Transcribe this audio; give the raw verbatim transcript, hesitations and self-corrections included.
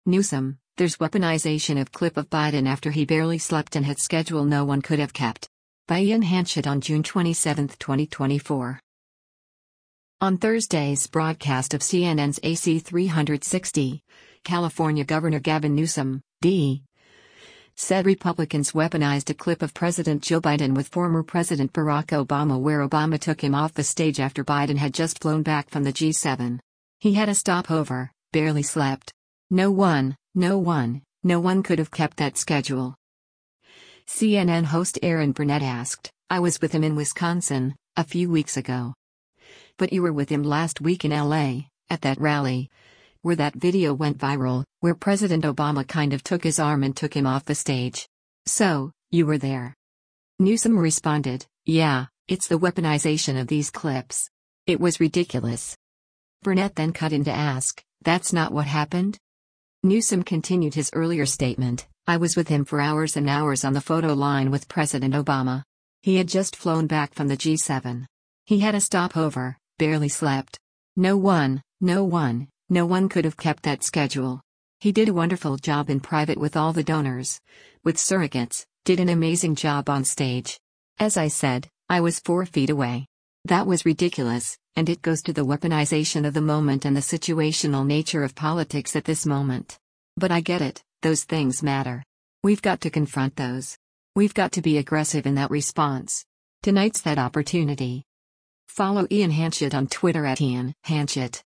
Newsom, there's weaponization of clip of Biden after he barely slept and had schedule no one could have kept. By Ian Hanchett on June twenty-seventh, twenty twenty-four. On Thursday's broadcast of C N N's A C three sixty, California Governor Gavin Newsom, D. said Republicans weaponized a clip of President Joe Biden with former President Barack Obama where Obama took him off the stage after Biden had just flown back from the G seven. He had a stopover, barely slept. No one, no one, no one could have kept that schedule. C N N host Erin Burnett asked, I was with him in Wisconsin, a few weeks ago. But you were with him last week in L A, at that rally, where that video went viral, where President Obama kind of took his arm and took him off the stage. So, you were there. Newsom responded, yeah, it's the weaponization of these clips. It was ridiculous. Burnett then cut in to ask, that's not what happened? Newsom continued his earlier statement, I was with him for hours and hours on the photo line with President Obama. He had just flown back from the G seven. He had a stopover, barely slept. No one, no one, no one could have kept that schedule. He did a wonderful job in private with all the donors, with surrogates, did an amazing job on stage. As I said, I was four feet away. That was ridiculous, and it goes to the weaponization of the moment and the situational nature of politics at this moment. But I get it, those things matter. We've got to confront those. We've got to be aggressive in that response. Tonight's that opportunity. Follow Ian Hanchett on Twitter at Ian Hanchett.